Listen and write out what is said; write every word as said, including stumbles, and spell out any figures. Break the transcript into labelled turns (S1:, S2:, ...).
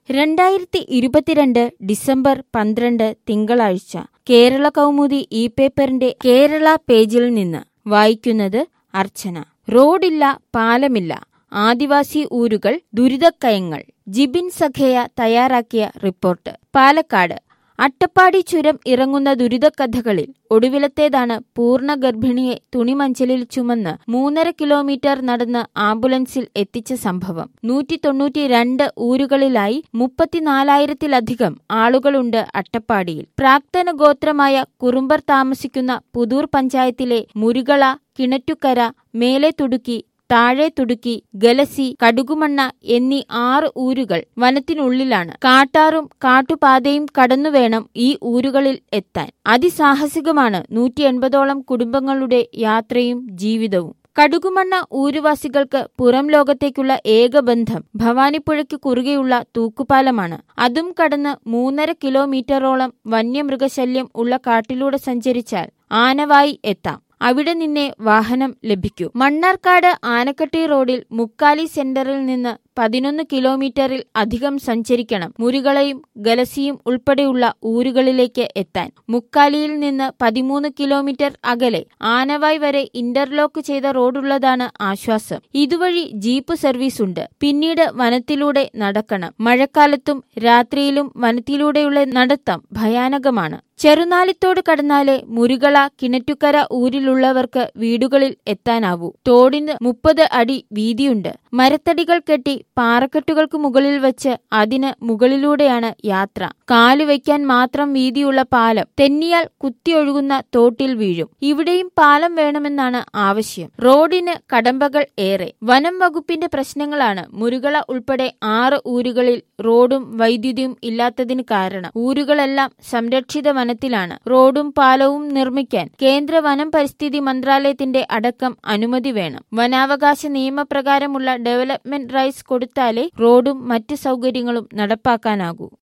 S1: രണ്ടായിരത്തി ഇരുപത്തിരണ്ട് ഡിസംബർ പന്ത്രണ്ട് തിങ്കളാഴ്ച കേരള കൗമുദി ഇ പേപ്പറിന്റെ കേരള പേജിൽ നിന്ന് വായിക്കുന്നത് അർച്ചന. റോഡില്ല, പാലമില്ല, ആദിവാസി ഊരുകൾ ദുരിതക്കയങ്ങൾ. ജിബിൻ സഖേയ തയ്യാറാക്കിയ റിപ്പോർട്ട്. പാലക്കാട് അട്ടപ്പാടി ചുരം ഇറങ്ങുന്ന ദുരിതക്കഥകളിൽ ഒടുവിലത്തേതാണ് പൂർണ്ണ ഗർഭിണിയെ തുണിമഞ്ചലിൽ ചുമന്ന് മൂന്നര കിലോമീറ്റർ നടന്ന് ആംബുലൻസിൽ എത്തിച്ച സംഭവം. നൂറ്റി തൊണ്ണൂറ്റി രണ്ട് ഊരുകളിലായി മുപ്പത്തിനാലായിരത്തിലധികം ആളുകളുണ്ട് അട്ടപ്പാടിയിൽ. പ്രാക്തന ഗോത്രമായ കുറുമ്പർ താമസിക്കുന്ന പുതൂർ പഞ്ചായത്തിലെ മുരുകള, കിണറ്റുകര, മേലെ തുടുക്കി, താഴെ തുടുക്കി, ഗലസി, കടുകുമണ്ണ എന്നീ ആറ് ഊരുകൾ വനത്തിനുള്ളിലാണ്. കാട്ടാറും കാട്ടുപാതയും കടന്നുവേണം ഈ ഊരുകളിൽ എത്താൻ. അതിസാഹസികമാണ് നൂറ്റി എൺപതോളം കുടുംബങ്ങളുടെ യാത്രയും ജീവിതവും. കടുകുമണ്ണ ഊരുവാസികൾക്ക് പുറം ലോകത്തേക്കുള്ള ഏക ബന്ധം ഭവാനിപ്പുഴയ്ക്ക് കുറുകെയുള്ള തൂക്കുപാലമാണ്. അതും കടന്ന് മൂന്നര കിലോമീറ്ററോളം വന്യമൃഗശല്യം ഉള്ള കാട്ടിലൂടെ സഞ്ചരിച്ചാൽ ആനവായി എത്താം. അവിടെ നിന്നേ വാഹനം ലഭിക്കൂ. മണ്ണാർക്കാട് ആനക്കട്ടി റോഡിൽ മുക്കാലി സെന്ററിൽ നിന്ന് പതിനൊന്ന് കിലോമീറ്ററിൽ അധികം സഞ്ചരിക്കണം മുരുകളയും ഗലസിയും ഉൾപ്പെടെയുള്ള ഊരുകളിലേക്ക് എത്താൻ. മുക്കാലിയിൽ നിന്ന് പതിമൂന്ന് കിലോമീറ്റർ അകലെ ആനവായ് വരെ ഇന്റർലോക്ക് ചെയ്ത റോഡുള്ളതാണ് ആശ്വാസം. ഇതുവഴി ജീപ്പ് സർവീസ് ഉണ്ട്. പിന്നീട് വനത്തിലൂടെ നടക്കണം. മഴക്കാലത്തും രാത്രിയിലും വനത്തിലൂടെയുള്ള നടത്തം ഭയാനകമാണ്. ചെറുനാലിത്തോട് കടന്നാലേ മുരുകള, കിണറ്റുകര ഊരിലുള്ളവർക്ക് വീടുകളിൽ എത്താനാവൂ. തോടിന് മുപ്പത് അടി വീതിയുണ്ട്. മരത്തടികൾ കെട്ടി പാറക്കെട്ടുകൾക്ക് മുകളിൽ വച്ച് അതിന് മുകളിലൂടെയാണ് യാത്ര. കാലുവയ്ക്കാൻ മാത്രം വീതിയുള്ള പാലം തെന്നിയാൽ കുത്തിയൊഴുകുന്ന തോട്ടിൽ വീഴും. ഇവിടെയും പാലം വേണമെന്നാണ് ആവശ്യം. റോഡിന് കടമ്പകൾ ഏറെ. വനം വകുപ്പിന്റെ പ്രശ്നങ്ങളാണ് മുരുകള ഉൾപ്പെടെ ആറ് ഊരുകളിൽ റോഡും വൈദ്യുതിയും ഇല്ലാത്തതിന് കാരണം. ഊരുകളെല്ലാം സംരക്ഷിത വനത്തിലാണ്. റോഡും പാലവും നിർമ്മിക്കാൻ കേന്ദ്ര വനം പരിസ്ഥിതി മന്ത്രാലയത്തിന്റെ അടക്കം അനുമതി വേണം. വനാവകാശ നിയമപ്രകാരമുള്ള ഡെവലപ്മെന്റ് റൈറ്റ്സ് കൊടുത്താലേ റോഡും മറ്റ് സൗകര്യങ്ങളും നടപ്പാക്കാനാകൂ.